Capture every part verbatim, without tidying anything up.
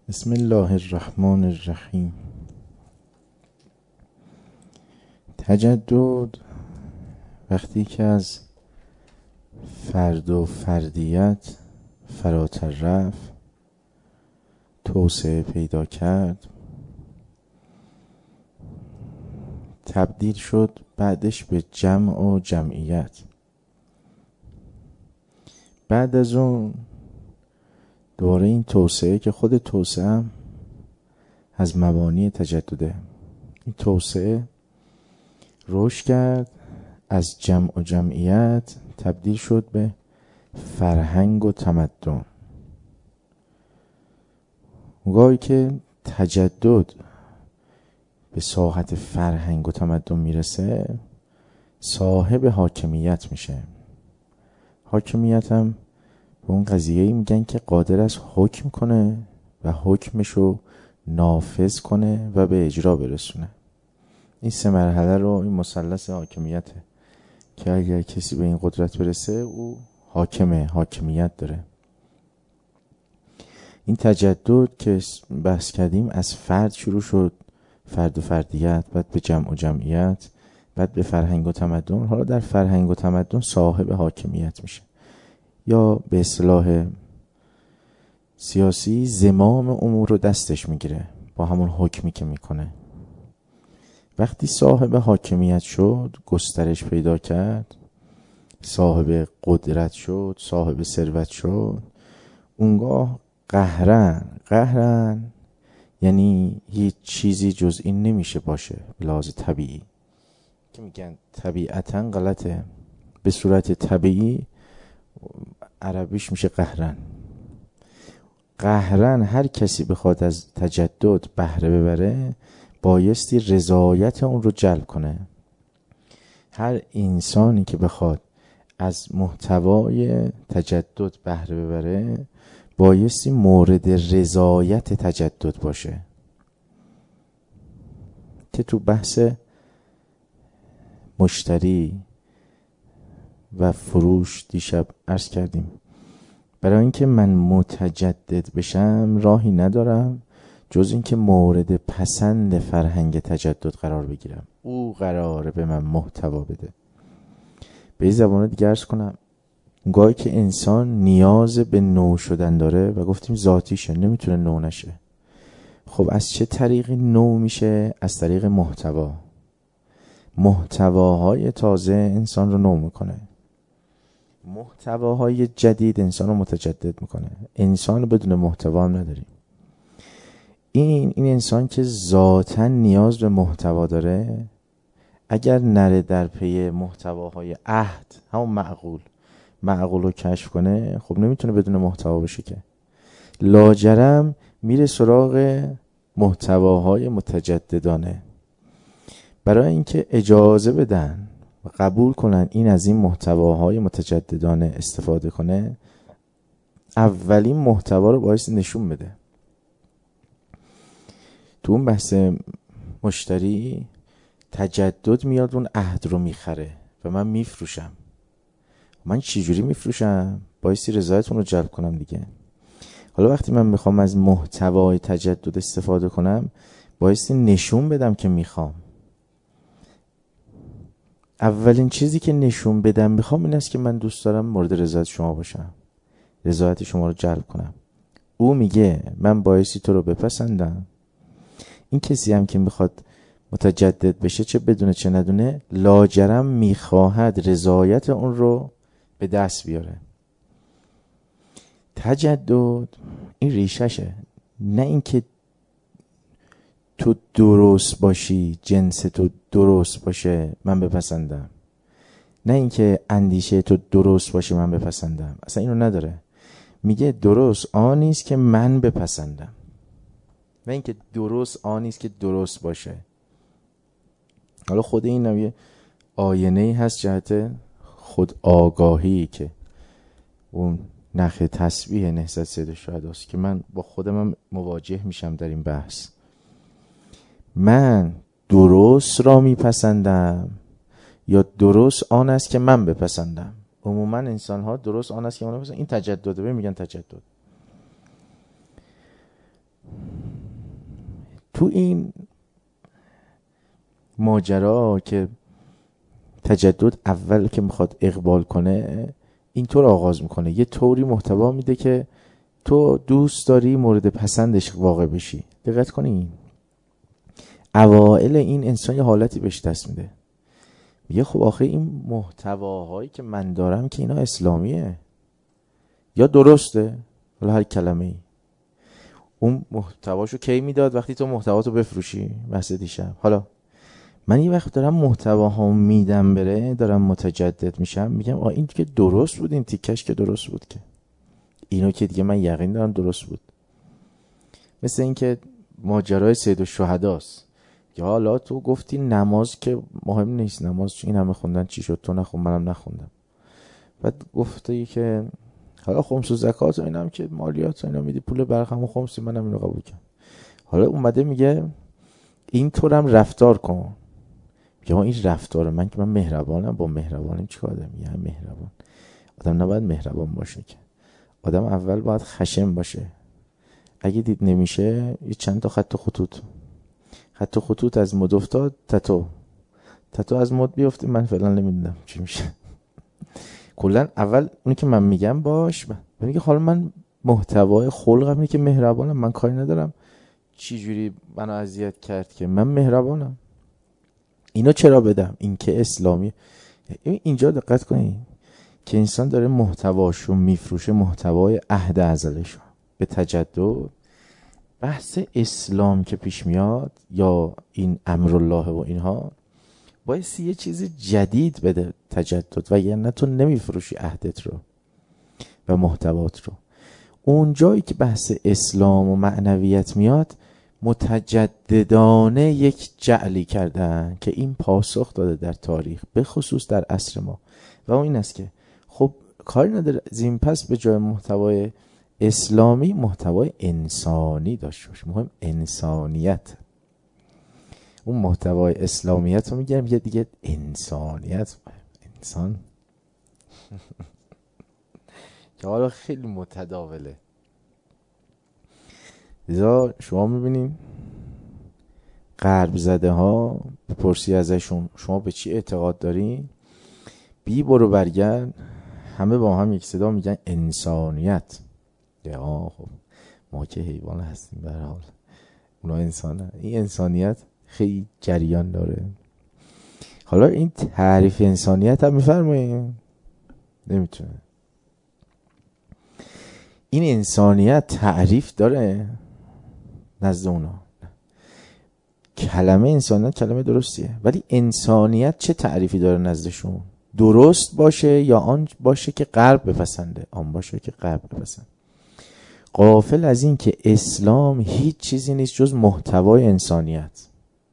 بسم الله الرحمن الرحیم. تجدد وقتی که از فرد و فردیت فراتر رفت، توسعه پیدا کرد، تبدیل شد بعدش به جمع و جمعیت. بعد از اون دوره این توسعه که خود توسعه هم از مبانی تجدده، این توسعه رشد کرد، از جمع و جمعیت تبدیل شد به فرهنگ و تمدن. اونگاهی که تجدد به ساحت فرهنگ و تمدن میرسه، صاحب حاکمیت میشه. حاکمیت هم به اون قضیه‌ای میگن که قادر است حکم کنه و حکمشو نافذ کنه و به اجرا برسونه. این سه مرحله رو این مثلث حاکمیته که اگر کسی به این قدرت برسه او حاکمه، حاکمیت داره. این تجدد که بحث کردیم از فرد شروع شد، فرد و فردیت، بعد به جمع و جمعیت، بعد به فرهنگ و تمدن. حالا در فرهنگ و تمدن صاحب حاکمیت میشه، یا به اصطلاح سیاسی زمام امور رو دستش میگیره با همون حکمی که میکنه. وقتی صاحب حاکمیت شد، گسترش پیدا کرد، صاحب قدرت شد، صاحب ثروت شد، اونگاه قهرن قهرن یعنی هیچ چیزی جز این نمیشه باشه به لحاظ طبیعی، که میگن طبیعتا غلطه. به صورت طبیعی عربیش میشه قهرن. قهرن هر کسی بخواد از تجدد بهره ببره بایستی رضایت اون رو جلب کنه. هر انسانی که بخواد از محتوای تجدد بهره ببره بایستی مورد رضایت تجدد باشه، که تو بحث مشتری و فروش دیشب عرض کردیم. برای اینکه من متجدد بشم راهی ندارم جز اینکه مورد پسند فرهنگ تجدد قرار بگیرم. او قراره به من محتوا بده. به این زبانه دیگه عرض کنم، اونگاهی که انسان نیاز به نو شدن داره و گفتیم ذاتیشه، نمیتونه نو نشه. خب از چه طریقی نو میشه؟ از طریق محتوا. محتواهای تازه انسان رو نو میکنه، محتواهای جدید انسان رو متجدد میکنه. انسان بدون محتوا هم نداریم. این این انسان که ذاتاً نیاز به محتوا داره، اگر نره در پی محتواهای عهد، همون معقول معقول رو کشف کنه، خب نمیتونه بدون محتوا بشه که. لاجرم میره سراغ محتواهای متجددانه. برای اینکه اجازه بدن و قبول کنن این از این محتواهای متجددانه استفاده کنه، اولین محتوا رو باید نشون بده. تو اون بحث مشتری تجدد میاد اون عهد رو میخره و من میفروشم. من چجوری میفروشم؟ بایستی رضایتون رو جلب کنم دیگه. حالا وقتی من میخوام از محتوای تجدد استفاده کنم بایستی نشون بدم که میخوام. اولین چیزی که نشون بدم میخوام این است که من دوست دارم مورد رضایت شما باشم، رضایت شما رو جلب کنم. او میگه من بایستی تو رو بپسندم. این کسی هم که میخواد متجدد بشه، چه بدونه چه ندونه، لاجرم میخواهد رضایت اون رو به دست بیاره. تجدد این ریششه، نه اینکه تو درست باشی، جنس تو درست باشه من بپسندم، نه اینکه اندیشه تو درست باشه من بپسندم. اصلا اینو نداره. میگه درست آنیست که من بپسندم، نه اینکه درست آنیست که درست باشه. حالا خود این نویه آینه‌ای هست جهت خود آگاهی که اون نخ تسبیح نهضت سید الشهدا است که من با خودم مواجه میشم در این بحث. من درست را میپسندم یا درست آن است که من بپسندم؟ عموما انسان ها درست آن است که من بپسندم. این تجدده، به میگن تجدد. تو این ماجرا که تجدد اول که میخواد اقبال کنه اینطور آغاز میکنه، یه طوری محتوا میده که تو دوست داری مورد پسندش واقع بشی. دقت کنین اوائل این انسان یه حالتی بهش دست میده، میگه خب آخه این محتواهایی که من دارم که اینا اسلامیه یا درسته، حالا هر کلمه ای. اون محتواشو کی میداد؟ وقتی تو محتواتو بفروشی. بحث دیشب. حالا من یه وقت دارم محتواها میدم بره، دارم متجدد میشم، میگم آ این که درست بود، این تیکش که درست بود، که اینو که دیگه من یقین دارم درست بود. مثل این که ماجرای سید الشهداست، یا حالا تو گفتی نماز که مهم نیست، نماز این همه خوندن چی شد، تو نخون منم نخوندم. بعد گفتی که حالا خمس و زکات و اینم که مالیات و اینا میدی، پول برخم و خمسی، منم اینو قبول کردم. حالا اومده میگه این طورم رفتار کن. میگه این رفتار من که من مهربانم، با مهربانیم چیکار دارم؟ میگه مهربان آدم نباید مهربان باشه، که آدم اول باید خشن باشه. اگه دید نمیشه یه چند تا خط خطوط خط خطوط از مد افتاد، تتو تتو از مد بیفته، من فعلا نمیدونم چی میشه. کلا اول اونی که من میگم باش، من میگه حالا من محتوای خلقم اینه که مهربانم، من کاری ندارم چی جوری منو اذیت کرد، که من مهربانم. اینو چرا بدم؟ این که اسلامی. اینجا دقت کنید که انسان داره محتواشو میفروشه، محتوای عهد ازلشو. به تجدد بحث اسلام که پیش میاد یا این امرالله و اینها، باید یه چیز جدید بده تجدد، و یعنی تو نمیفروشی عهدت رو و محتوات رو. اون جایی که بحث اسلام و معنویت میاد، متجددانه یک جعلی کردن که این پاسخ داده در تاریخ، به خصوص در عصر ما، و اون این است که خب کاری نداره زین پس به جای محتوای اسلامی محتوای انسانی داشته باشه. مهم انسانیت. اون محتوای اسلامیت رو میگم یه دیگه انسانیت، انسان که حالا خیلی متداوله. لذا شما میبینین غرب زده ها بپرسی ازشون شما به چی اعتقاد دارین، بی برو برگرد همه با هم یک صدا میگن انسانیت. یا خب ما که حیوان هستیم به هر حال، اونا انسانه. این انسانیت خیلی جریان داره. حالا این تعریف انسانیت هم میفرماییم نمیتونه. این انسانیت تعریف داره نزد اونا. کلمه انسانیت کلمه درستیه، ولی انسانیت چه تعریفی داره نزدشون؟ درست باشه یا آن باشه که غرب بپسنده؟ آن باشه که غرب بپسنده. غافل از این که اسلام هیچ چیزی نیست جز محتوای انسانیت.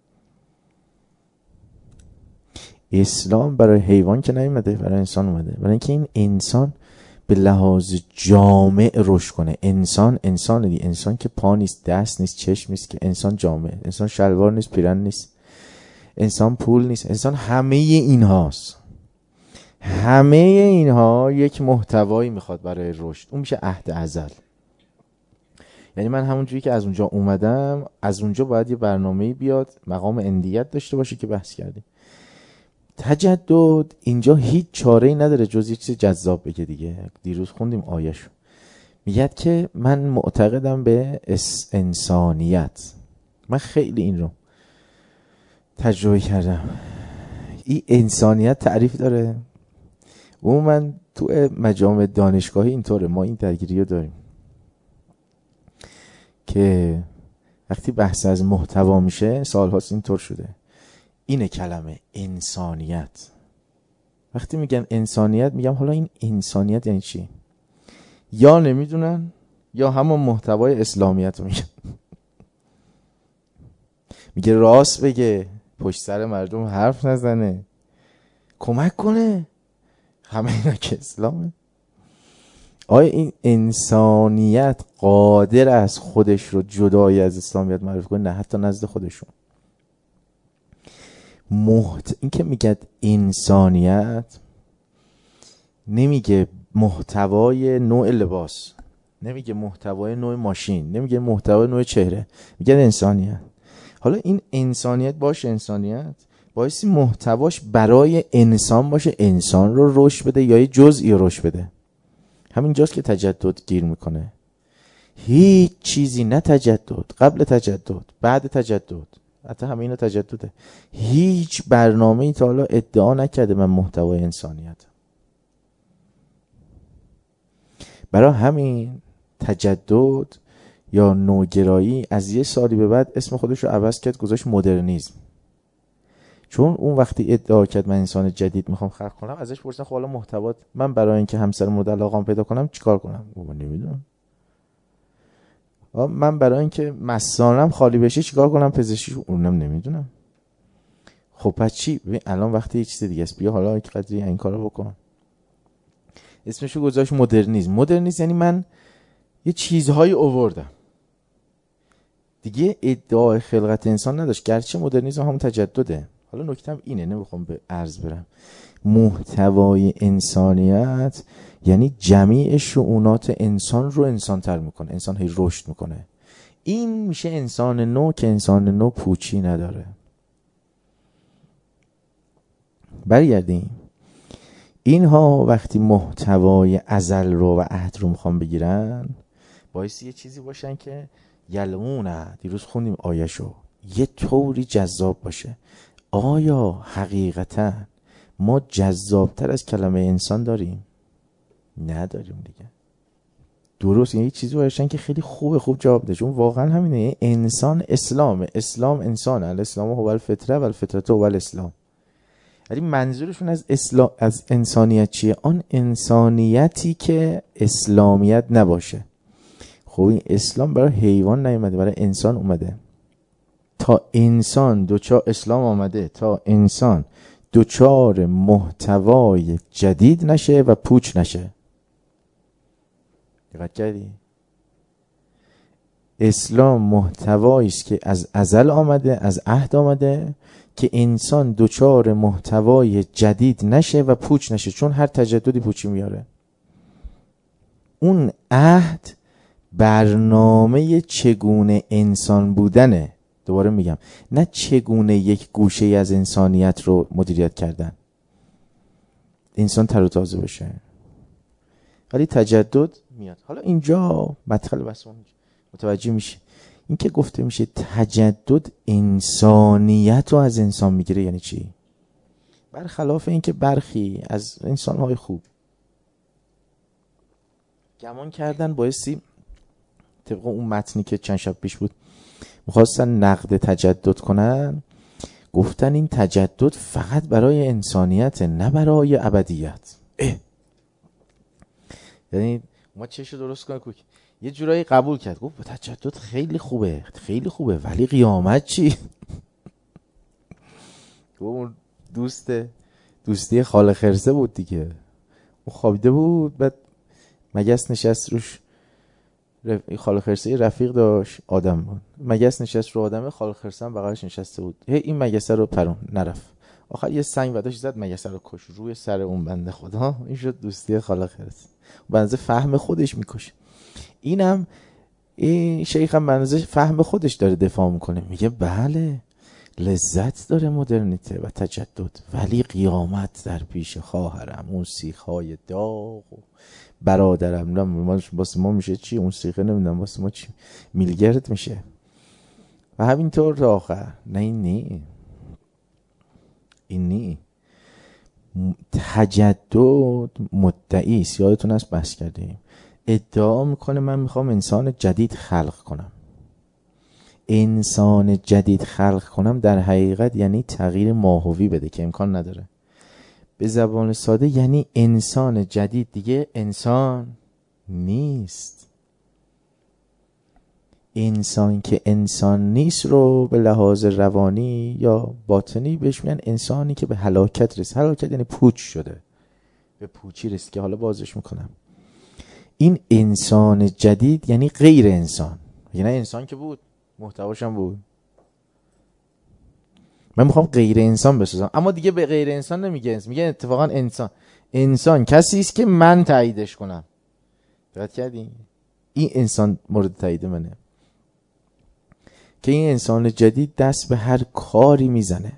اسلام برای حیوان که نیومده، برای انسان اومده، برای اینکه این انسان به لحاظ جامع رشد کنه. انسان انسان دی انسان که پا نیست، دست نیست، چشم نیست، که انسان جامع. انسان شلوار نیست، پیرن نیست، انسان پول نیست، انسان همه این هاست. همه اینها یک محتوایی میخواد برای رشد. اون میشه عهد ازل. یعنی من همونجوری که از اونجا اومدم، از اونجا باید یه برنامه‌ای بیاد، مقام اندیت داشته باشه که بحث کردیم. تجدد اینجا هیچ چاره‌ای نداره جز یه چیز جذاب بگه دیگه. دیروز خوندیم آیه‌شو، میگه که من معتقدم به انسانیت. من خیلی این رو تجربه کردم. این انسانیت تعریف داره. و من تو مجامع دانشگاهی اینطوره، ما این درگیری رو داریم که وقتی بحث از محتوا میشه، سالهاست اینطور شده، اینه کلمه انسانیت. وقتی میگن انسانیت میگم حالا این انسانیت یعنی چی؟ یا نمیدونن یا همون محتوای اسلامیت رو میگن. میگه راست بگه، پشت سر مردم حرف نزنه، کمک کنه، همه اینا که اسلامه. آیا این انسانیت قادر است خودش رو جدای از اسلامیت معرفی کنه؟ نه، حتی نزد خودشون. محت... این که میگه انسانیت نمیگه محتوای نوع لباس، نمیگه محتوای نوع ماشین، نمیگه محتوای نوع چهره، میگه انسانیت. حالا این انسانیت باشه، انسانیت بایستی محتواش برای انسان باشه، انسان رو رشد بده یا یه جزئی رو رشد بده. همینجاست که تجدد گیر میکنه. هیچ چیزی، نه تجدد قبل تجدد بعد تجدد، حتی همه اینا تجدده، هیچ برنامه‌ای تا حالا ادعا نکرده من محتوای انسانیت. برای همین تجدد یا نوگرایی از یه سالی به بعد اسم خودش رو عوض کرد، گذاشت مدرنیسم. چون اون وقتی ادعا کرد من انسان جدید میخوام خلق کنم، ازش پرسیدن خب حالا محتوات، من برای اینکه همسر مورد علاقه‌ام پیدا کنم چیکار کنم؟ من نمیدونم. من برای اینکه مثانم خالی بشه چیکار کنم؟ پزشکی؟ اونم نمیدونم. خب پس چی؟ ببین الان وقتی یه چیز دیگه است، بیا حالا یک قدری این کارو بکن. اسمشو گذاشت مدرنیسم. مدرنیسم یعنی من یه چیزهایی آوردم دیگه، ادعای خلقت انسان نداشت، گرچه مدرنیسم همون تجدده. حالا نکتم اینه، نمیخوام به عرض برم، محتوای انسانیت یعنی جمیع شؤونات انسان رو انسان تر میکنه، انسان هی رشد میکنه. این میشه انسان نو که انسان نو پوچی نداره. برگردیم، اینها وقتی محتوای ازل رو و عهد رو میخوام بگیرن، باعث یه چیزی باشن که یلمونه، دیروز خوندیم آیه‌شو، یه طوری جذاب باشه. آیا حقیقتا ما جذابتر از کلمه انسان داریم؟ نداریم دیگه. درست، یه چیزی باشن که خیلی خوبه، خوب جواب ده، چون واقعا همینه. انسان اسلامه، اسلام انسانه، الاسلام هو الفطره و الفطره هو الاسلام. ولی منظورشون از اسلام، از انسانیت چیه؟ آن انسانیتی که اسلامیت نباشه. خب این اسلام برای حیوان نیومده، برای انسان اومده. تا انسان دوچار اسلام آمده تا انسان دوچار محتوای جدید نشه و پوچ نشه. دقت کردی؟ اسلام محتوایی است که از ازل آمده، از عهد آمده، که انسان دوچار محتوای جدید نشه و پوچ نشه، چون هر تجددی پوچی میاره. اون عهد برنامه چگونه انسان بودنه. دوباره میگم، نه چگونه یک گوشه از انسانیت رو مدیریت کردن، انسان تر و تازه بشه. ولی تجدد میاد. حالا اینجا مدخل بحث متوجه میشه، این که گفته میشه تجدد انسانیت رو از انسان میگیره، یعنی چی؟ برخلاف این که برخی از انسانهای خوب گمان کردن بایستی طبق اون متنی که چند شب پیش بود میخواستن نقد تجدد کنن، گفتن این تجدد فقط برای انسانیت، نه برای ابدیت. اه. یعنی ما چشو درست کنه کوک یه جورایی قبول کرد، گفت تجدد خیلی خوبه، خیلی خوبه، ولی قیامت چی؟ اون دوست دوستی خاله خرسه بود دیگه، اون خوابیده بود، بعد مگس نشست روش، رف... خاله خرسه رفیق داشت، آدم بود، مگس نشست رو آدمه، خاله خرسه هم بغلش نشسته بود. هی این مگس رو پرون نرفت، آخر یه سنگ وداش زد، مگس رو کش روی سر اون بنده خدا. این شد دوستی خاله خرسه. بنده فهم خودش میکشه. اینم این شیخ هم بنده فهم خودش داره دفاع میکنه، میگه بله لذت داره مدرنیته و تجدد، ولی قیامت در پیش خواهرم، اون سیخهای داغ و برادرم، نه واسه ما میشه چی؟ اون سیخه نمیدونم واسه ما چی؟ میلگرد میشه. و همینطور تا آخر. نه این نی این نی تجدد مدعی است، یادتون هست بحث کردیم، ادعا میکنه من میخوام انسان جدید خلق کنم. انسان جدید خلق کنم در حقیقت یعنی تغییر ماهوی بده که امکان نداره. به زبان ساده یعنی انسان جدید دیگه انسان نیست. انسان که انسان نیست رو به لحاظ روانی یا باطنی بهش میگن انسانی که به هلاکت رسید. هلاکت یعنی پوچ شده، به پوچی رسید که حالا بازش میکنم. این انسان جدید یعنی غیر انسان، یعنی انسان که بود محتواشم بود، من میخوام غیر انسان بسازم. اما دیگه به غیر انسان نمیگه، میگه اتفاقا انسان. انسان کسی است که من تاییدش کنم. دقت کردین؟ این انسان مورد تایید منه. که این انسان جدید دست به هر کاری میزنه.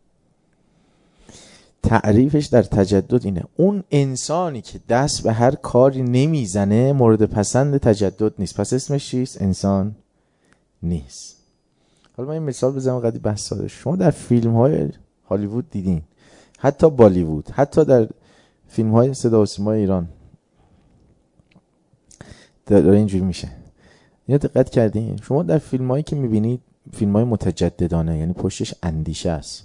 تعریفش در تجدد اینه، اون انسانی که دست به هر کاری نمیزنه مورد پسند تجدد نیست. پس اسمش چیست؟ انسان نیست. حالا من این مثال بزنم قدی بحث ساده. شما در فیلم های هالیوود دیدین، حتی بالیوود، حتی در فیلم های صدا و سیما ایران داره اینجوری میشه. اینو دقت کردین؟ شما در فیلم هایی که میبینید فیلم های متجددانه، یعنی پشتش اندیشه است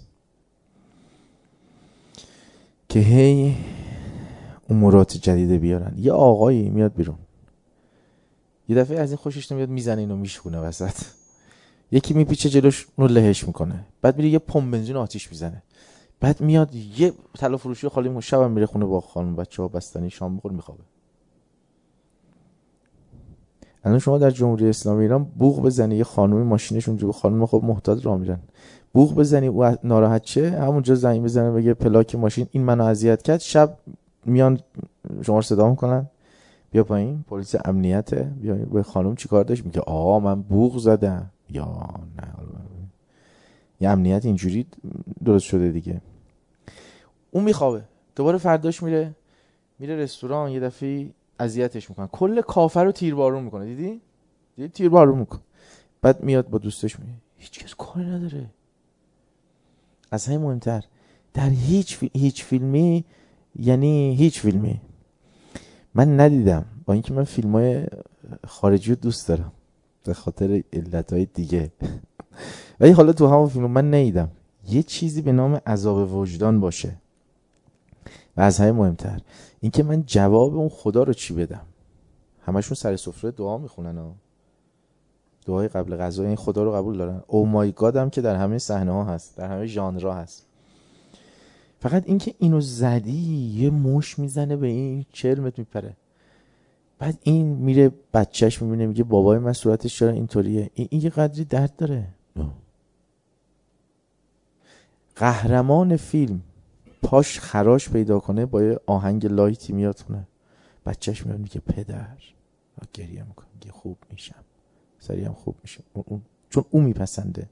که هی امورات جدیده بیارن. یه آقایی میاد بیرون، یه دفعه از این خوشش نمیاد، میزنه اینو میشکونه وسط، یکی میپیچه جلوش اونو لهش میکنه، بعد میره یه پمپ بنزین آتیش میزنه، بعد میاد یه طلا فروشی خالی مون شبم میره خونه با خانم بچه‌ها بستنی شام میخوره میخوابه. الان شما در جمهوری اسلامی ایران بوق بزنی، یه خانومی ماشینش اونجا، خانم خب محتاط راه میرن، بوق بزنی او ناراحت چه، همونجا زنگ بزنه بگه پلاک ماشین این منو اذیت کرد، شب میان شما رو صدا میکنن بیا پایین، پلیس امنیته، بیا به خانم چیکار داشت؟ میگه آقا من بوق زدم. یا نه، یه امنیت اینجوری درست شده دیگه. اون میخوابه، دوباره فرداش میره میره رستوران، یه دفعه اذیتش میکنن، کل کافه رو تیربارون میکنه. دیدی؟ دیدی تیربارون میکنه. بعد میاد با دوستش میگه هیچ کس کاری نداره. از همین مهمتر در هیچ فی... هیچ فیلمی، یعنی هیچ فیلمی من ندیدم، با اینکه من فیلمای خارجی رو دوست دارم به خاطر علتهای دیگه ولی حالا تو همون فیلم من ندیدم یه چیزی به نام عذاب وجدان باشه. و از همه مهمتر اینکه من جواب اون خدا رو چی بدم. همشون سر سفره دعا میخونن ها، دعای قبل غذا، این خدا رو قبول دارن. او مای گاد هم که در همه صحنه ها هست، در همه ژانرها هست. فقط اینکه اینو زدی یه مش میزنه به این، چرمت میپره. بعد این میره بچهش میبینه میگه بابای من صورتش چرا اینطوریه، این, این یه قدری درد داره. قهرمان فیلم پاش خراش پیدا کنه با یه آهنگ لایتی میاد خونه، بچهش میاد میگه پدر، گریه میکنه میگه خوب میشم، سریع هم خوب میشه، اون اون چون اون میپسنده.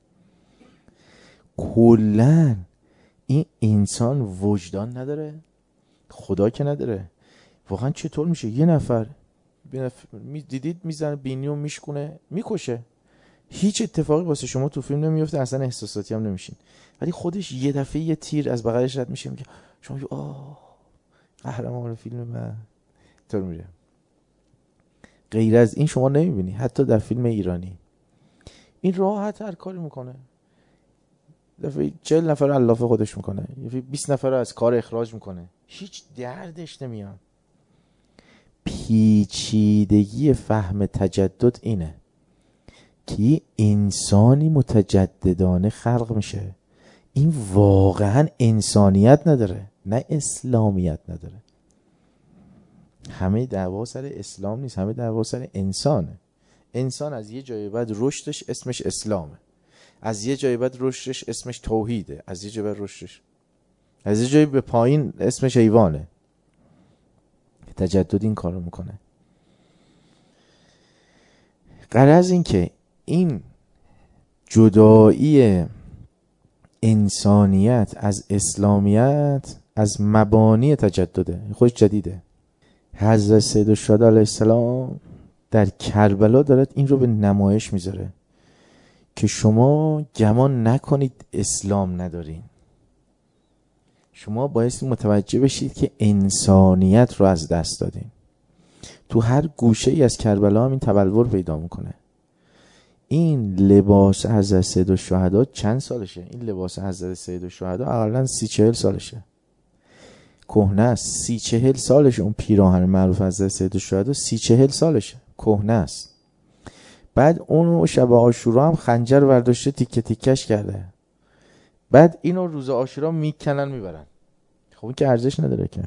کلن این انسان وجدان نداره، خدا که نداره. واقعا چطور میشه یه نفر دیدید میزنه بینیو میشکونه میکشه، هیچ اتفاقی واسه شما تو فیلم نمیفته، اصلا احساساتی هم نمیشین، ولی خودش یه دفعه یه تیر از بغلش رد میشه میگه شما میگه آه قهرمان فیلم من طور میره. غیر از این شما نمیبینی. حتی در فیلم ایرانی این راحت هر کاری میکنه، دفعه چهل نفر رو علاف خودش میکنه، یه بیست نفر رو از کار اخراج میکنه، هیچ دردش نمیاد. پیچیدگی فهم تجدد اینه که انسانی متجددانه خلق میشه، این واقعا انسانیت نداره، نه اسلامیت نداره. همه دعوا سر اسلام نیست، همه دعوا سر انسانه. انسان از یه جای بعد رشدش اسمش اسلامه، از یه جای بعد رشدش اسمش توحیده، از یه جای بعد رشدش از یه جای به پایین اسمش حیوانه. تجدد این کارو میکنه. غرض این که این جدایی انسانیت از اسلامیت از مبانی تجدده، خودش جدیده. حضرت سیدالشهدا علیه السلام در کربلا دارد این رو به نمایش میذاره که شما گمان نکنید اسلام ندارین، شما باید متوجه بشید که انسانیت رو از دست دادین. تو هر گوشه ای از کربلا هم این تبلور پیدا میکنه. این لباس حضرت سیدالشهدا چند سالشه؟ این لباس حضرت سیدالشهدا اقلا سی چهل سالشه، کهنه است. سی چهل سالشه. اون پیراهن معروف حضرت سیدالشهدا سی چهل سالشه، کهنه است. بعد اون شب عاشورا هم خنجر برداشته تیکه تیکش کرده، بعد اینو روز عاشورا میکنن میبرن. خب این که ارزش نداره که.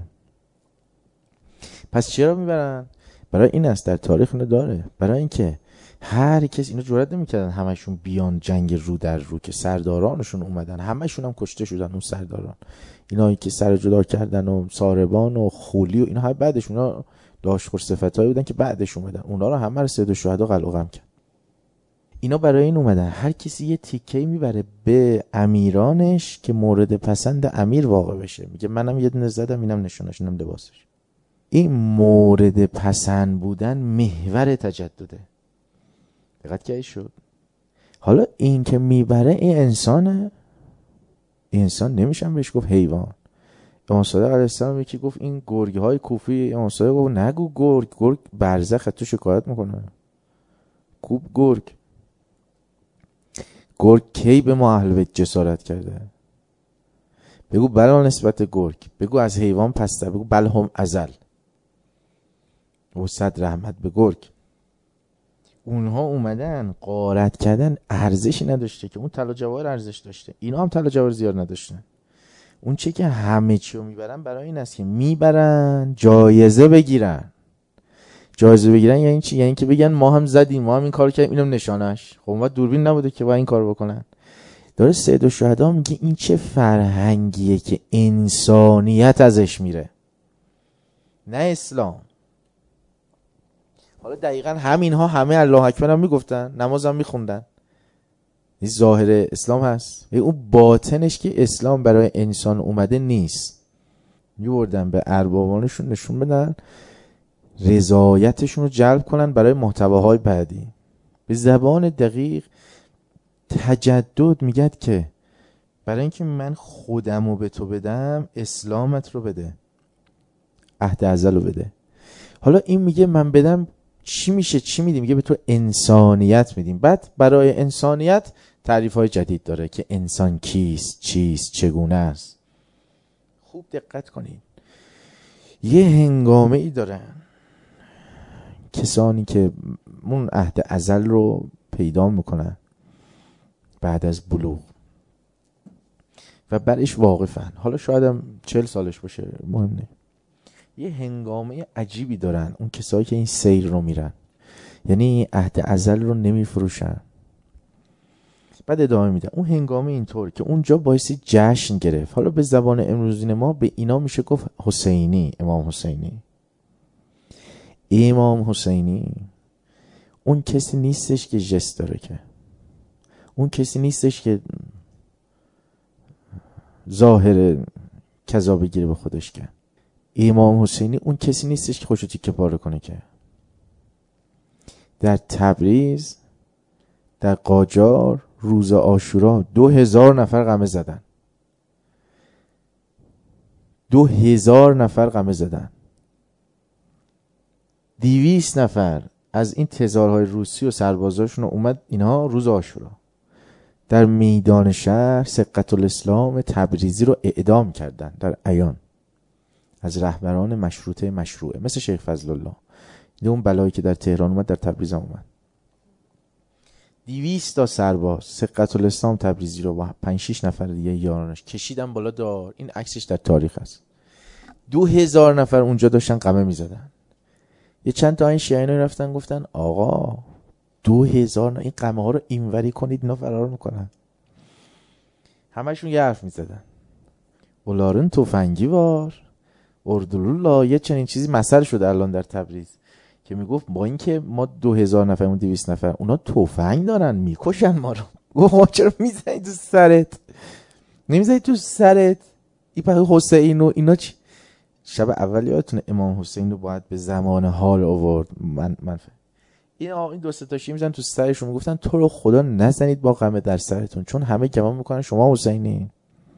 پس چرا میبرن؟ برای این است، در تاریخ اینو داره، برای اینکه هر کس اینو جرئت نمیکردن همشون بیان جنگ رو در رو، که سردارانشون اومدن همشون هم کشته شدن. اون سرداران اینایی که سر جدا کردن و ساربان و خولی و اینا های بعدش، اونا لاشخور صفتایی بودن که بعدش اومدن، اونا رو همه رو سید الشهدا قلقم کرد. اینا برای این اومدن هر کسی یه تیکه میبره به امیرانش که مورد پسند امیر واقع بشه. میگه منم یه دونه زدم، اینم نشونش، اینم لباسش. این مورد پسند بودن محور تجدده. دقت کردی شد؟ حالا این که میبره این انسانه، این انسان نمیشن بهش گفت حیوان. امام صادق علیه السلام یکی گفت این گرگه های کوفی، امام صادق گفت نگو گرگ، گرگ برزخ تو شکایت میکنه. کوب گرگ. گرگ کی به ما اهل بیت جسارت کرده؟ بگو بلا نسبت گرگ، بگو از حیوان پستر، بگو بل هم ازل و صد رحمت به گرگ. اونها اومدن غارت کردن، ارزشی نداشته که اون طلا جواهر ارزش داشته. اینا هم طلا جواهر زیاد نداشتن. اون چه که همه چی رو میبرن برای این است که میبرن جایزه بگیرن. جایزه بگیرن یعنی چی؟ یعنی که بگن ما هم زدیم، ما هم این کار کردیم، اینم نشانش. خب ما دوربین نبوده که با این کار بکنن. داره سید الشهدا میگه این چه فرهنگیه که انسانیت ازش میره، نه اسلام. حالا دقیقا همین ها همه الله اکبر هم میگفتن، نماز هم میخوندن. این ظاهر اسلام هست. اون باطنش که اسلام برای انسان اومده نیست. میبردن به اربابانشون نشون بدن، رضایتشون رو جلب کنن برای محتواهای بعدی. به زبان دقیق تجدد میگد که برای اینکه من خودم رو به تو بدم، اسلامت رو بده، عهد ازل رو بده. حالا این میگه من بدم چی میشه؟ چی میدیم؟ میگه به تو انسانیت میدیم. بعد برای انسانیت تعریف های جدید داره که انسان کیست، چیست، چگونه است. خوب دقت کنید. یه هنگامه ای دارن کسانی که اون عهد ازل رو پیدا میکنن بعد از بلوغ و برش واقفن. حالا شاید هم چهل سالش باشه، مهم نه. یه هنگامه عجیبی دارن اون کسایی که این سیر رو میرن، یعنی عهد ازل رو نمیفروشن. بعد ادامه میدن اون هنگامه اینطور که اونجا بایستی جشن گرفت. حالا به زبان امروزین ما به اینا میشه گفت حسینی، امام حسینی. امام حسینی اون کسی نیستش که جست داره، که اون کسی نیستش که ظاهر کذا بگیره به خودش. که امام حسینی اون کسی نیستش که خوشو تیکه پاره کنه. که در تبریز، در قاجار، روز عاشورا دو هزار نفر قمه زدن. دو هزار نفر قمه زدن. دیویس نفر از این تزارهای روسی و سربازاشون اومد اینها روز عاشورا در میدان شهر سقط الاسلام تبریزی رو اعدام کردن در عیان، از رهبران مشروطه مشروعه مثل شیخ فضل الله. این اون بلایی که در تهران اومد در تبریز هم اومد. دیویس تا سرباز سقط الاسلام تبریزی رو با پنج شش نفر دیگه یارانش کشیدن بالا دار. این عکسش در تاریخ هست. دو هزار نفر اونجا داشتن قمه میزدن. یه چند تا این شیعیان رفتن گفتن آقا دو هزار این قمه ها رو اینوری کنید، اینا فرار میکنن. همشون یه حرف میزدن، اولارن تفنگی وار اردلولا. یه چنین چیزی مثل شده الان در تبریز که میگفت با اینکه ما دو هزار نفر اون دویست نفر اونا تفنگ دارن میکشن ما رو. گفت ما چرا میزنی تو سرت؟ نمیزنی تو سرت؟ این پای حسین و اینا چی؟ شب اول یادتونه امام حسین رو باید به زمان حال آورد. من من فهم. این آقا این دو سه تا شی میزنن تو سرشون، میگفتن تو رو خدا نزنید با قمه در سرتون، چون همه گمان میکنن شما حسینی.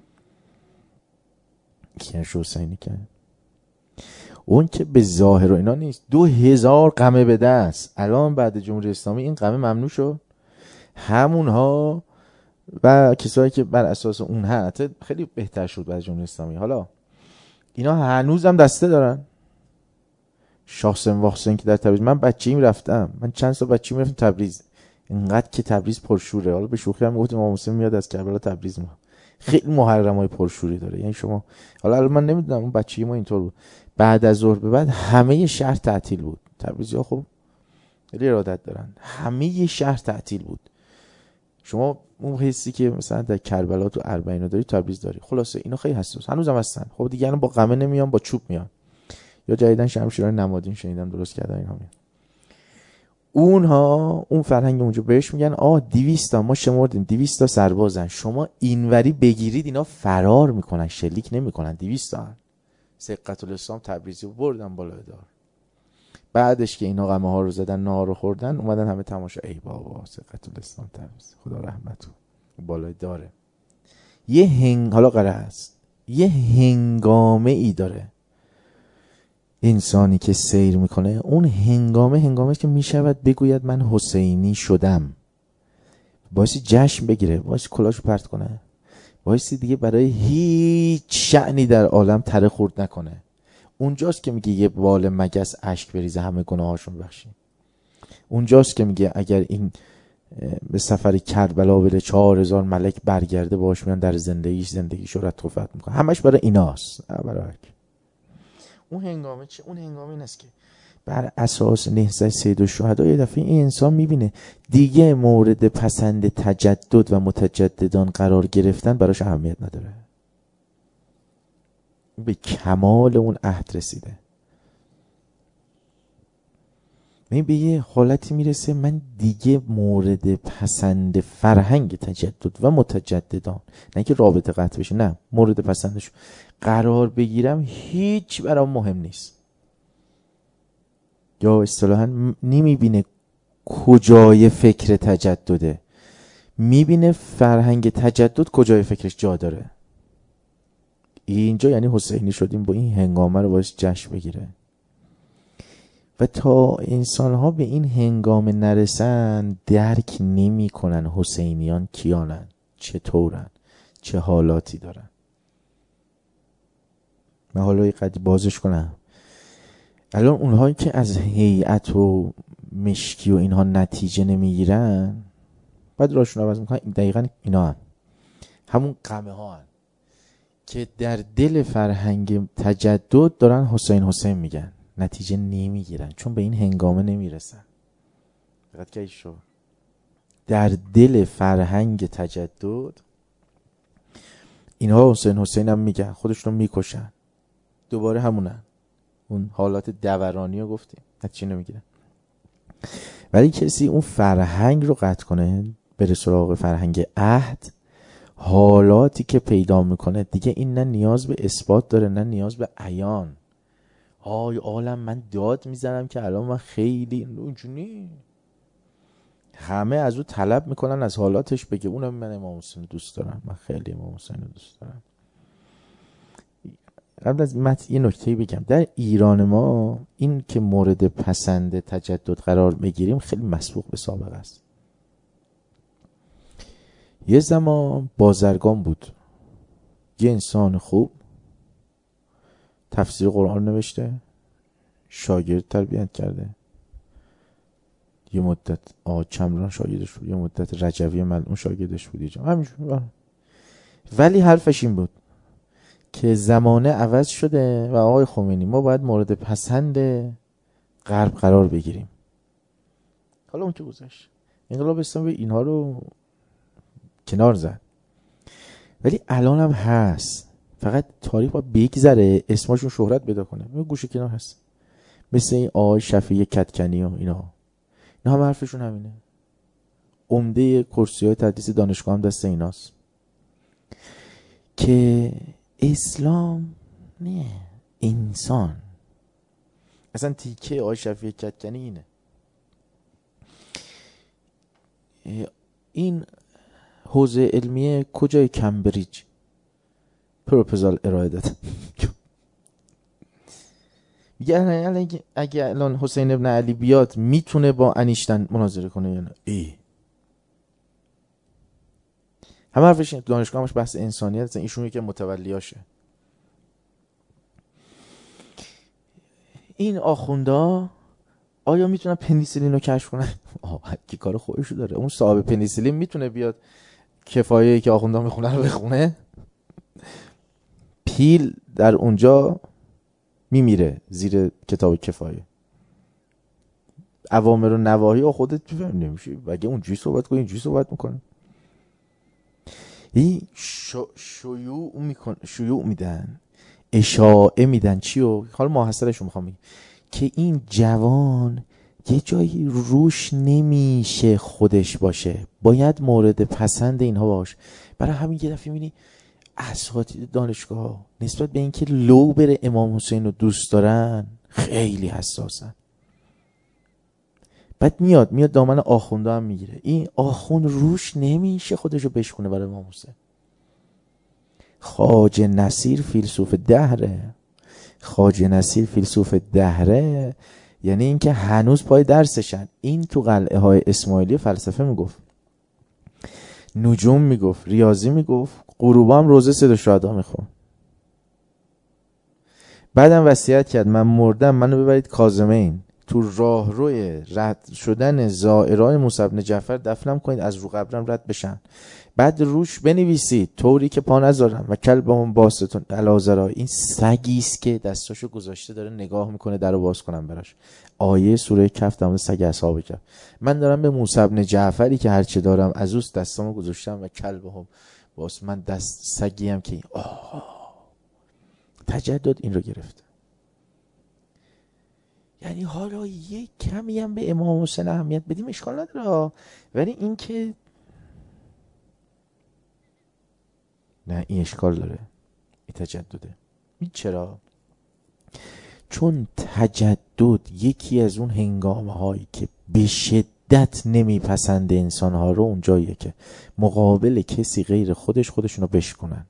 کیش حسینی که اون که به ظاهر و اینا نیست. دو هزار قمه به دست. الان بعد جمهوری اسلامی این قمه ممنوع شد. همونها و کسایی که بر اساس اون حتی خیلی بهتر شد بعد جمهوری اسلامی. حالا اینا هنوز هم دسته دارن. شاهسن واخسن که در تبریز، من بچه‌ایم رفتم، من چند سال بچه‌ایم رفتم تبریز، اینقدر که تبریز پرشوره. حالا به شوخی هم گفتم امام حسین میاد از کربلا تبریز، ما خیلی محرمای پرشوری داره. یعنی شما حالا الان من نمیدونم اون بچه‌ای ما اینطور بود. بعد از ظهر به بعد همه شهر تعطیل بود. تبریزی‌ها خب خیلی ارادت دارن، همه شهر تعطیل بود. شما اون حسی که مثلا در کربلا تو اربعین داری تبریز داری. خلاصه اینا خیلی حساس هنوزم هستن. خب دیگه الان با قمه نمیان، با چوب میان. یا جدیدن شمشیرای نمادین شنیدم درست کردن اینا میان. اونها اون فرهنگ اونجا بهش میگن آه دویست تا ما شمردیم دویست تا سربازن، شما اینوری بگیرید اینا فرار میکنن، شلیک نمیکنن. دویست تا سقط الاسلام تبریزی بردن بالای دار. بعدش که اینا قمه ها رو زدن، نهار رو خوردن، اومدن همه تماشا، ای بابا سقط الاسلام تبریزی خدا رحمتو بالای داره. یه هنگ حالا قراره است یه هنگامه ای داره انسانی که سیر میکنه، اون هنگامه هنگامه که میشود بگوید من حسینی شدم، بایستی جشن بگیره، بایستی کلاشو پرت کنه، بایستی دیگه برای هیچ شأنی در عالم تره خورد نکنه. اونجاست که میگه یه بال مگس اشک بریزه همه گناهاشون بخشی. اونجاست که میگه اگر این به سفر کربلا بره چهار هزار ملک برگرده باش میان در زندگیش زندگیش رو رد و فتح میکنه. همش برای ایناست. برای اون هنگامه چه؟ اون هنگامه این است که بر اساس نهضت سید الشهدا یه دفعه این انسان میبینه دیگه مورد پسند تجدد و متجددان قرار گرفتن براش اهمیت نداره. به کمال اون عهد رسیده. من به یه حالتی میرسه من دیگه مورد پسند فرهنگ تجدد و متجددان، نه که رابطه قطع بشه، نه، مورد پسندش قرار بگیرم هیچ برام مهم نیست. یا اصطلاحاً نمیبینه کجای فکر تجدده، میبینه فرهنگ تجدد کجای فکرش جا داره. اینجا یعنی حسینی شدیم، با این هنگامه رو باید جشن بگیره. و تا انسان ها به این هنگامه نرسن درک نمی کنن حسینیان کیانن، چطورن، چه حالاتی دارن. من حالا یه قدری بازش کنم. الان اونهایی که از هیئت و مشکی و اینها نتیجه نمیگیرن، بعد راشون عوض میکنن. دقیقا اینا هم همون قمه ها هم که در دل فرهنگ تجدد دارن حسین حسین میگن، نتیجه نمیگیرن چون به این هنگامه نمیرسن. دقت کردید شو؟ در دل فرهنگ تجدد اینها حسین حسین هم میگن، خودشون میکشن، دوباره همونن، اون حالات دورانی رو گفتیم، نتیجه نمیگیرن. ولی کسی اون فرهنگ رو قطع کنه، بره سراغ فرهنگ عهد، حالاتی که پیدا میکنه دیگه این نه نیاز به اثبات داره نه نیاز به عیان. آی عالم من داد میزنم که الان من خیلی اونجونی، همه از او طلب میکنن از حالاتش بگه اونم من امام حسین دوست دارم، من خیلی امام حسین دوست دارم. قبل از مت یه نکته بگم، در ایران ما این که مورد پسند تجدد قرار بگیریم خیلی مسبوق به سابقه است. یه زمان بازرگان بود، یه انسان خوب، تفسیر قرآن نوشته، شاگرد تربیت کرده، یه مدت آقا چمران شاگردش بود، یه مدت رجوی ملعون شاگردش بود، همینجور. ولی حرفش این بود که زمانه عوض شده و آقای خمینی ما باید مورد پسند غرب قرار بگیریم. حالا اون که گذشت، انقلاب اسلامی اینها رو کنار زد، ولی الان هم هست، فقط تاریخ باید بگذره اسمشون شهرت پیدا کنه. یه گوشه کنار هست، مثل این آقای شفیع کدکنی و اینا، اینا هم حرفشون همینه. عمده کرسی های تدریس دانشگاه هم دست ایناست که اسلام نه، انسان. اصلا تیکه آقای شفیع کدکنی اینه، این حوزه علمیه کجای کمبریج پروپوزال ارائه داد. میگه اگه الان حسین ابن علی بیاد میتونه با انیشتن مناظره کنه یا نه؟ ای همه حرفش دانشگاه همش بحث انسانیت، ایشون یکی متولیاشه. این آخوندا آیا میتونن پنیسیلین رو کشف کنن؟ آه که کار خودشو داره. اون صاحب پنیسیلین میتونه بیاد کفایه‌ای که آخوندا میخونه رو بخونه؟ پیل در اونجا میمیره زیر کتاب کفایه. اوامر و نواهی و خودت بفهم نمیشه، اگه اونجوری صحبت کنی اینجوری صحبت میکنه. این شو شیوع میکن شیوع میدن، اشاعه میدن. چیو؟ حالا ماحصلش رو میخوام بگم که این جوان یه جایی روش نمیشه خودش باشه، باید مورد پسند اینها باشه. برای همین یه دفعه میبینی اساتید دانشگاه ها نسبت به اینکه لو بره امام حسین رو دوست دارن خیلی حساسن. بعد میاد میاد دامن آخونده هم میگیره، این آخوند روش نمیشه خودش رو بشکونه برای امام حسین. خواجه نصیر فیلسوف دهره، خواجه نصیر فیلسوف دهره یعنی اینکه هنوز پای درسشن. این تو قلعه های اسماعیلی فلسفه میگفت، نجوم میگفت، ریاضی میگفت، غروبا هم روزه سید الشهدا میخون. بعدم وصیت کرد من مردم منو ببرید کاظمین تو راهروی رد شدن زائرای موسی بن جعفر دفنم کنید، از رو قبرم رد بشن، بعد روش بنویسید طوری که پا نذارم و کلبهم باستون الازرا. این سگیست که دستاشو گذاشته داره نگاه میکنه درو باز کنم براش. آیه سوره کهف در مورد سگ اصحاب کهف. من دارم به موسی بن جعفری که هرچه دارم از اوست دستامو گذاشتم و کلبهم باست، من دست سگیم که آه تجدد این رو گرفته. یعنی حالا یک کمی هم به امام حسین اهمیت بدیم اشکال نداره، ولی این که نه این اشکال داره، این تجدده. این چرا؟ چون تجدد یکی از اون هنگامه هایی که به شدت نمیپسنده انسان ها رو اونجاییه که مقابل کسی غیر خودش خودشونو بشکنن.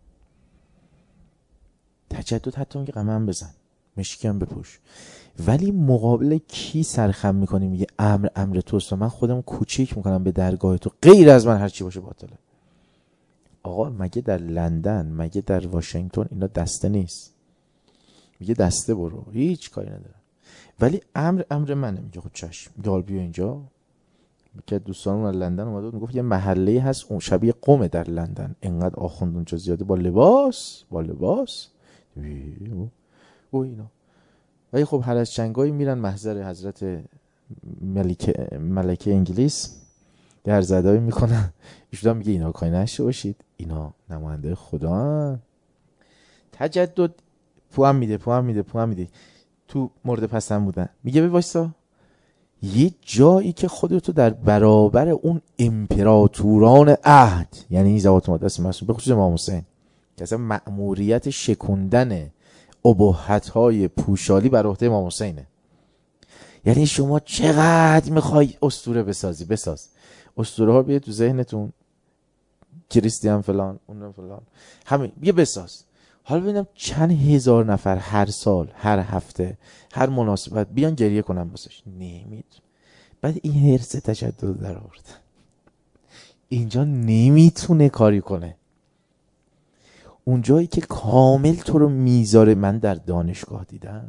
تجدد حتی میگه قمم بزن، مشکی هم بپوش، ولی مقابل کی سرخم میکنی؟ میگه امر امر توست و من خودم کوچیک میکنم به درگاه تو، غیر از من هر چی باشه باطله. آقا مگه در لندن مگه در واشنگتن اینا دسته نیست؟ میگه دسته برو، هیچ کاری نداره، ولی امر امر منه. میگه خب چشم، میگه بیا اینجا. که دوستانم از لندن اومده بود میگفت یه محله هست اون شبیه قم در لندن، انقدر آخوند اونجا زیاده با لباس با لباس او اینا. ولی خب هر از چنگایی میرن محضر حضرت ملکه ملکه انگلیس در زدایی میکنن. ایشون میگه اینا کاری نشه باشید، اینا نماینده خدا. تجدد پوام میده پوام میده پوام میده تو مورد پسند بودن. میگه به وایسا یه جایی که خودتو در برابر اون امپراتوران عهد، یعنی این زوات مقدس معصوم به خصوص امام حسین که اصلا مأموریت شکوندن ابهت‌های پوشالی بر عهده امام حسینه، یعنی شما چقدر میخوای اسطوره بسازی بساز، اسطوره ها بیه تو ذهنتون، کریستیان فلان اون فلان همین یه بساز. حالا ببینم چند هزار نفر هر سال هر هفته هر مناسبت بیان گریه کنن واسش، نمید. بعد این هرس تجدد در آورد، اینجا نمیتونه کاری کنه. اونجایی که کامل تو رو میذاره، من در دانشگاه دیدم،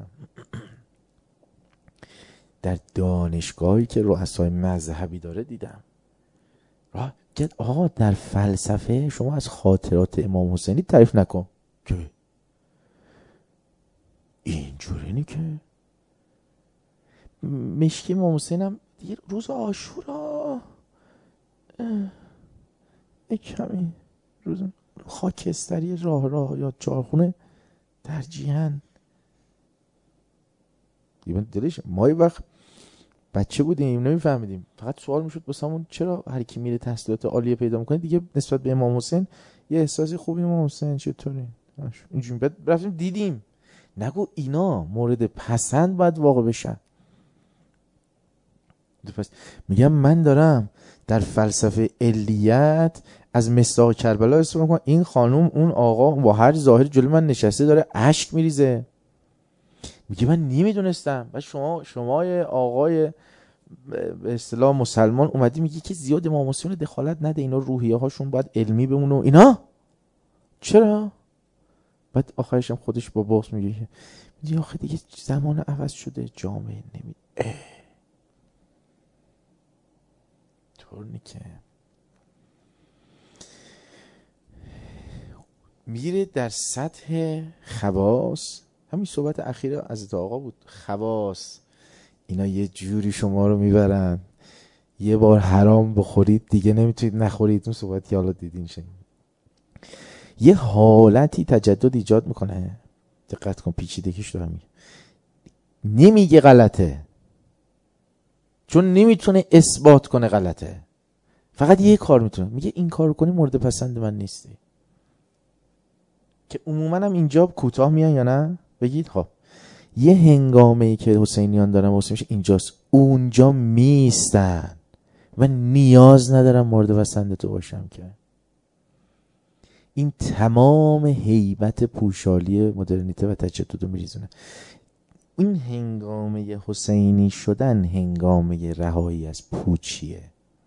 در دانشگاهی که رؤسای مذهبی داره دیدم، راه آقا در فلسفه شما از خاطرات امام حسینی تعریف نکن که اینجوری نی که مشکی امام حسین هم دیگه روز عاشورا یک کمی روز خاکستری راه راه یا چارخونه در جیهن دیگه دلش. ما یه وقت بچه بودیم نمیفهمیدیم، فقط سوال میشد واسمون چرا هر کی میره تحصیلات عالیه پیدا میکنه دیگه نسبت به امام حسین یه احساسی خوبی امام حسین چطوری اینجوری. بعد رفتیم دیدیم نگو اینا مورد پسند باید واقع بشن. پس میگم من دارم در فلسفه علیت از مصداق کربلا استفاده میکنم. این خانوم اون آقا با هر ظاهر جلوی من نشسته داره اشک میریزه، میگه من نمیدونستم. و شما شما آقای به اصطلاح مسلمان اومدی میگی که زیاد امام حسین دخالت نده، اینا روحیه هاشون باید علمی بمونه و اینا. چرا؟ بعد آخرش هم خودش با بغض میگه میگه آخه دیگه زمان عوض شده، جامعه نمی طور که میره در سطح خواص. همین صحبت اخیر از آقا بود، خواص اینا یه جوری شما رو میبرن یه بار حرام بخورید دیگه نمیتونید نخورید. اون صحبتی حالا دیدین شد یه حالتی تجدد ایجاد میکنه. دقت کن پیچیدگیش دارم میگه، نمیگه غلطه، چون نمیتونه اثبات کنه غلطه. فقط یه کار میتونه، میگه این کار کنی مورد پسند من نیستی. که عموما هم اینجا کوتاه میان یا نه؟ بگید خب یه هنگامه‌ای که حسینیان دارن واسه میشه اینجاست، اونجا میستن و نیاز ندارم مورد پسند تو باشم. که این تمام هیبت پوشالی مدرنیته و تجدد رو میریزونه. این هنگامه حسینی شدن هنگامه رهایی از پوچیه،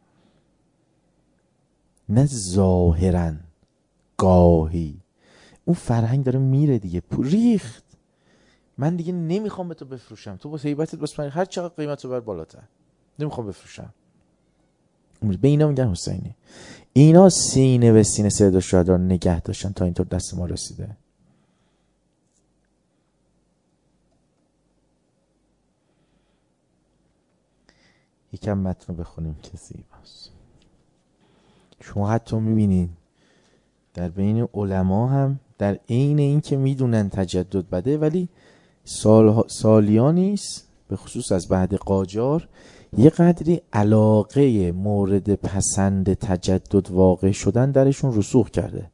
نه ظاهرا گاهی. اون فرهنگ داره میره دیگه، ریخت. من دیگه نمیخوام به تو بفروشم، تو با هیبتت بس هر چقدر قیمت رو بر بالاتر، نمیخوام بفروشم. به اینا میگن حسینی. اینا سینه به سینه سید الشهدا رو نگه داشتن تا اینطور دست ما رسیده. یکم متن رو بخونیم که زیباست. شما حتی میبینین در بین علما هم در عین این که میدونن تجدد بده، ولی سال سالیا نیست، به خصوص از بعد قاجار یه قدری علاقه مورد پسند تجدد واقع شدن درشون رسوخ کرده.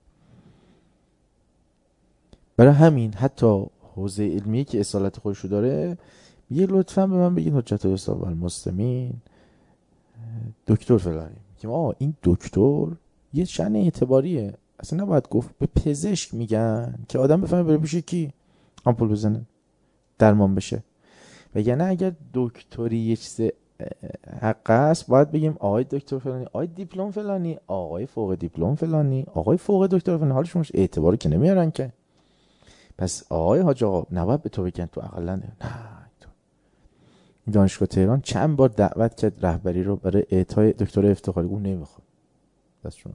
برای همین حتی حوزه علمیه که اصالت خودشو داره یه لطفاً به من بگین حجت الاسلام و المسلمین دکتر فلانی، که آه این دکتر یه شأن اعتباریه، اصلا نباید گفت. به پزشک میگن که آدم بفهمه بره پیش کی آمپول بزنه درمان بشه. وگرنه اگر دکتری یه چیز حق است باید بگیم آقای دکتر فلانی، آقای دیپلم فلانی، آقای فوق دیپلم فلانی، آقای فوق دکتر فلانی. حالشون اعتباری که نمیارن که. پس آقای حاج آقا نباید به تو بگن تو اقلا نه. دانشگاه تهران چند بار دعوت کرد رهبری رو برای اعطای دکترای افتخاری، اون نمیخواد دستشون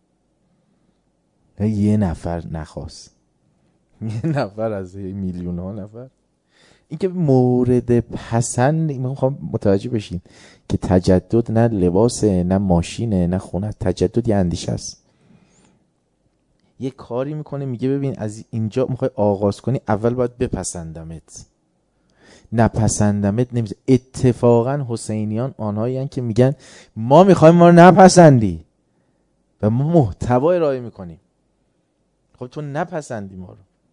رو. یه نفر نخواست، یه نفر از میلیون ها نفر. این که مورد پسند، میخوام متوجه بشین که تجدد نه لباسه، نه ماشینه، نه خونه. تجدد یه اندیشه است. یه کاری میکنه میگه ببین از اینجا میخوای آغاز کنی، اول باید بپسندمت. نپسندمت نمیشه. اتفاقا حسینیان آنهایی هستند که میگن ما میخوایم ما رو نپسندی و ما محتوا ارائه میکنیم. خب تو نپسندی ما رو.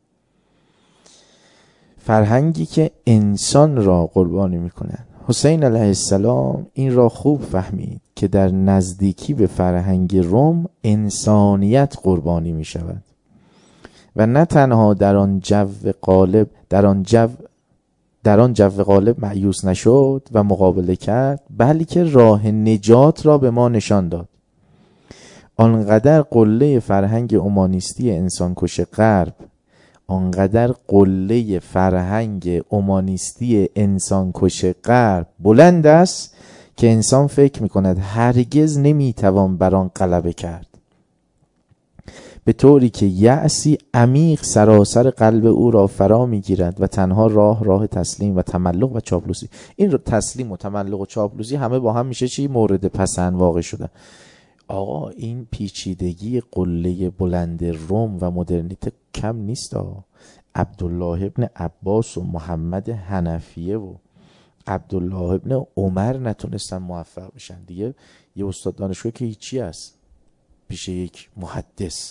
فرهنگی که انسان را قربانی میکنن. حسین علیه السلام این را خوب فهمید که در نزدیکی به فرهنگ روم انسانیت قربانی میشود و نه تنها در آن جو غالب در آن جو در آن جو غالب مایوس نشد و مقابله کرد، بلکه راه نجات را به ما نشان داد. آنقدر قله فرهنگ اومانیستی انسانکش غرب آنقدر قله فرهنگ اومانیستی انسانکش غرب بلند است که انسان فکر میکند هرگز نمیتوان بر آن غلبه کرد، به طوری که یأسی عمیق سراسر قلب او را فرا میگیرد و تنها راه راه تسلیم و تملق و چاپلوسی. این رو تسلیم و تملق و چاپلوسی همه با هم میشه چی؟ مورد پسند واقع شده. آقا این پیچیدگی قله بلند روم و مدرنیته کم نیست. عبدالله ابن عباس و محمد حنفیه و عبدالله ابن عمر نتونستن موفق بشن دیگه. یه استاد دانشگاه که هیچی هست پیش یک محدث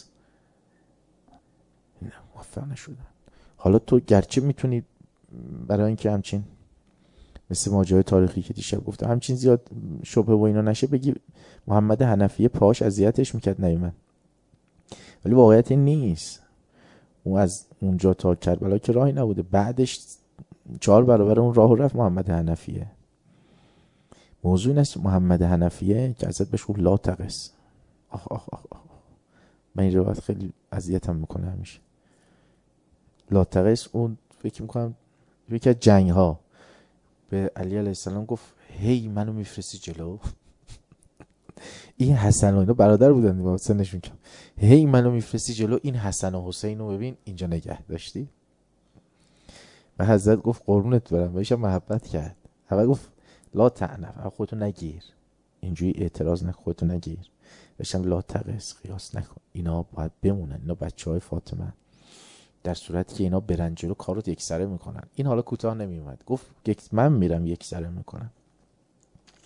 نه موفق نشدن. حالا تو گرچه میتونی برای اینکه همچین مثل ماجرای تاریخی که دیشب گفتم همچین زیاد شبه و اینا نشه بگی محمد حنفیه پاش اذیتش میکرد نیومد، ولی واقعیت این نیست. اون از اونجا تا کربلا که راهی نبوده، بعدش چهار برابر اون راه رفت محمد حنفیه. موضوع این است محمد حنفیه که ازت بهش گفت لا تقص. آخ آخ آخ آخ من این روایت خیلی اذیتم میکنه همیشه. لا تقص اون فکر میکنم یکی از جنگ ها به علی علیه السلام گفت هی منو میفرستی جلو. این حسن و اینا برادر بودن با سنشون کم. هی منو میفرستی جلو، این حسن و حسین رو ببین اینجا نگه داشتی. و حضرت گفت قربونت برم، بهش محبت کرد. اول گفت لا تعنف، خودتو نگیر، اینجوری اعتراض نکن، خودتو نگیر. بهشم لا تقص، قیاس نکن، اینا باید بمونن، اینا بچه های فاطمه، در صورتی که اینا برن جلو کارو یک سره میکنن. این حالا کوتاه نمیومد، گفت من میرم یک سره میکنم.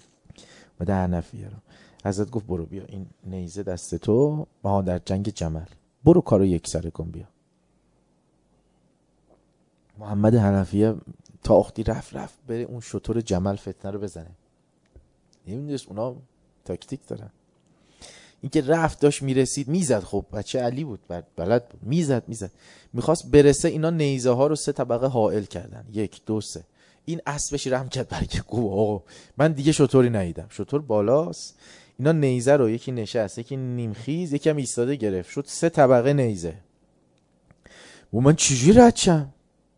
محمد حنفیه رو حضرت گفت برو بیا این نیزه دست تو، ما در جنگ جمل، برو کارو یک سره کن بیا. محمد حنفیه تاختی رفت رفت بره اون شتر جمل فتنه رو بزنه. نمیدونست اونا تاکتیک دارن. این که رفت داشت میرسید میزد، خب بچه علی بود بلد بود، میزد میزد میخواست برسه، اینا نیزه ها رو سه طبقه حائل کردن، یک دو سه. این اسبش رحم کرد برگه گو آقا من دیگه شطوری ندیدم، شطور بالاست، اینا نیزه رو یکی نشست یکی نیمخیز یکی هم ایستاده گرفت، شد سه طبقه نیزه. و من چجوری رد شم؟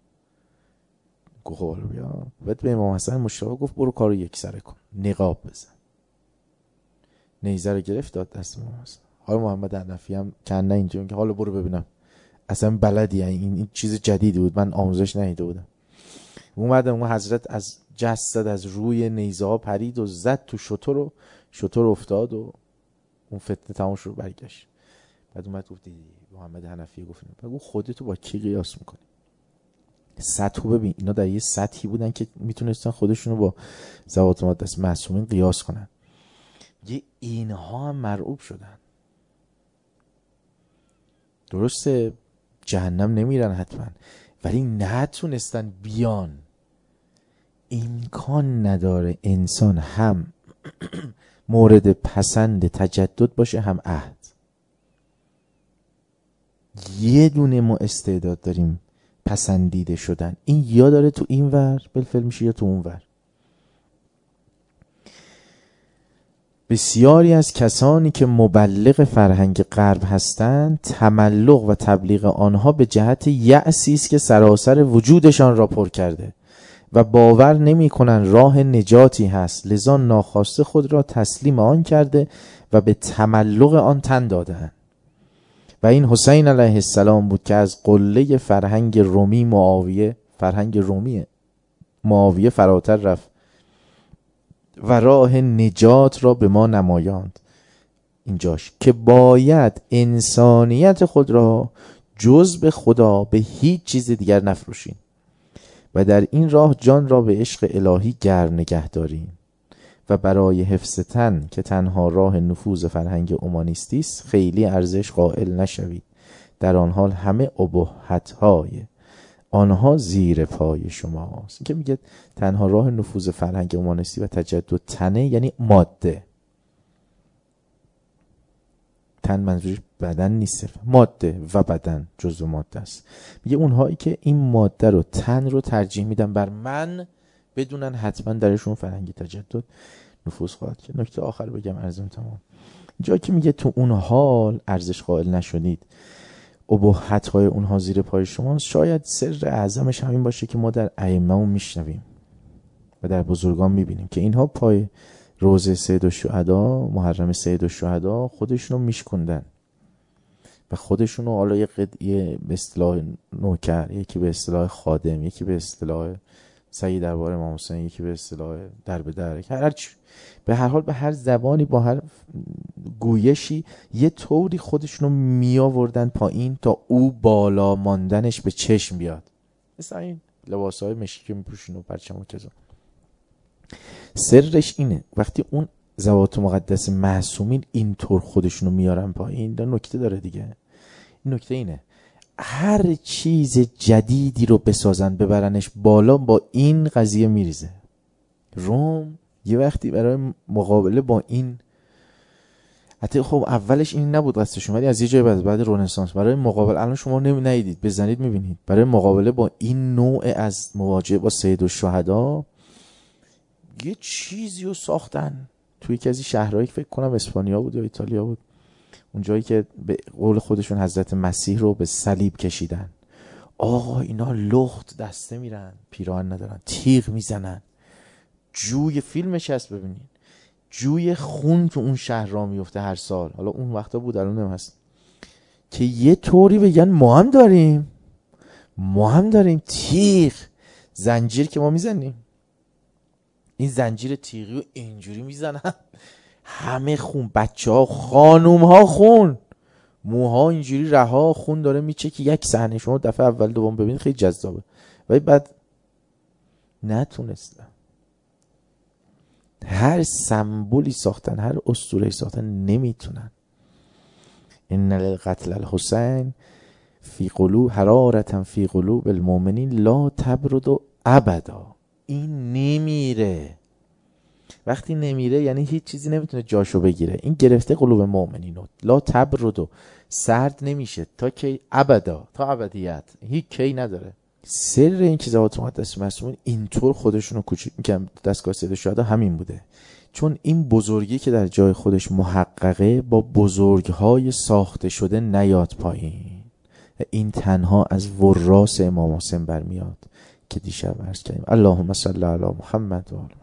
گفت حالا بیا. بعد به امام حسن مشتاق گفت برو کارو یک سره کن، نقاب بزن. نیزه رو گرفت داد دست امام حسن. حالا محمد حنفی هم کنه اینجا که حالا برو ببینم اصلا بلدی، این, این چیز جدیدی بود من آموزش ندیده بودم. اومد اون حضرت از جسد از روی نیزه ها پرید و زد تو شتر و شتر افتاد و اون فتنه تمام شد برگشت. بعد اومد گفت دیدی محمد حنفی گفت بگو خودتو با کی قیاس میکنی؟ سطحو ببین، اینا در یه سطحی بودن که میتونستن خودشونو با ذوات مقدس معصومین قیاس کنن. یه اینها هم مرعوب شدن. درسته جهنم نمیرن حتما، ولی نتونستن بیان. امکان نداره انسان هم مورد پسند تجدد باشه هم عهد. یه دونه ما استعداد داریم پسندیده شدن، این یا داره تو این ور بالفعل میشه یا تو اون ور. بسیاری از کسانی که مبلغ فرهنگ غرب هستند، تملق و تبلیغ آنها به جهت یأسی است که سراسر وجودشان را پر کرده و باور نمی کنند راه نجاتی هست، لذا ناخواسته خود را تسلیم آن کرده و به تملق آن تن دادند. و این حسین علیه السلام بود که از قله فرهنگ رومی معاویه فرهنگ رومی معاویه فراتر رفت و راه نجات را به ما نمایاند. اینجاش که باید انسانیت خود را جز به خدا به هیچ چیز دیگر نفروشیم و در این راه جان را به عشق الهی گرم نگه داریم و برای حفظ تن که تنها راه نفوذ فرهنگ اومانیستی است خیلی ارزش قائل نشوید. در آن حال همه ابهت‌های آنها زیر پای شماست. این که میگه تنها راه نفوذ فرهنگ اومانیستی و تجدد تنه، یعنی ماده. تن منظورش بدن نیست، ماده و بدن جزو ماده است. میگه اونهایی که این ماده رو تن رو ترجیح میدن بر من، بدونن حتما درشون فرهنگ تجدد نفوذ خواهد کرد. نکته آخر بگم عرضم تمام. جایی که میگه تو اون حال ارزش قائل نشدید، ابهت‌های اونها زیر پای شماست، شاید سر اعظمش همین باشه که ما در ائمه‌مون میشنویم و در بزرگان میبینیم که اینها پای روضه سید الشهدا، محرم سید الشهدا خودشونو میشکندن و خودشونو حالا یه قضیه به اصطلاح نوکر، یکی به اصطلاح خادم، یکی به اصطلاح سعی دربار امام حسین، یکی به اصطلاح در به در، هر چی، به هر حال به هر زبانی با هر گویشی یه طوری خودشونو می آوردن پایین تا او بالا ماندنش به چشم بیاد. مثلا این لباسهای مشکی که میپوشن و پرچم و کذا. سرش اینه وقتی اون ذوات مقدس معصومین اینطور خودشونو میارن پایین، ده نکته داره دیگه. این نکته اینه هر چیز جدیدی رو بسازن ببرنش بالا، با این قضیه میریزه. روم یه وقتی برای مقابله با این، حتی خب اولش این نبود قصدش، ولی از یه جای بعد بعد رنسانس برای مقابله، الان شما نمی ندیدید بزنید میبینید، برای مقابله با این نوع از مواجهه با سید الشهدا یه چیزی رو ساختن. توی یکی از این شهرهایی فکر کنم اسپانیا بود یا ایتالیا بود، اون جایی که به قول خودشون حضرت مسیح رو به صلیب کشیدن. آقا اینا لخت دسته میرن، پیراهن ندارن، تیغ میزنن، جوی فیلمش هست ببینین، جوی خون تو اون شهر را میفته هر سال. حالا اون وقتا بود الان هم هست که یه طوری بگن ما هم داریم ما هم داریم تیغ زنجیر که ما میزنیم، این زنجیر تیغی رو اینجوری میزنن، همه خون، بچه ها، خانوم ها خون، موها اینجوری رها، خون داره میچه که یک صحنه شما دفعه اول دوم ببینید خیلی جذابه، ولی بعد نتونستم هر سمبولی ساختن، هر اسطوره‌ای ساختن نمیتونن. ان للقتل الحسین فی قلوب حرارتا فی قلوب المؤمنین لا تبرد ابدا. این نمیره. وقتی نمیره یعنی هیچ چیزی نمیتونه جاشو بگیره. این گرفته قلوب مؤمنینو، لا تبرد، سرد نمیشه تا کی؟ ابدا، تا ابدیت، هیچ کی نداره. سر این که ذوات مقدس معصومین اینطور خودشونو کوچیک میکنن، دستگاه سید شهدا همین بوده. چون این بزرگی که در جای خودش محققه با بزرگهای ساخته شده نیاد پایین. این تنها از وراث امام حسین برمیاد که دیشب عرض کردیم. اللهم صل علی محمد و آله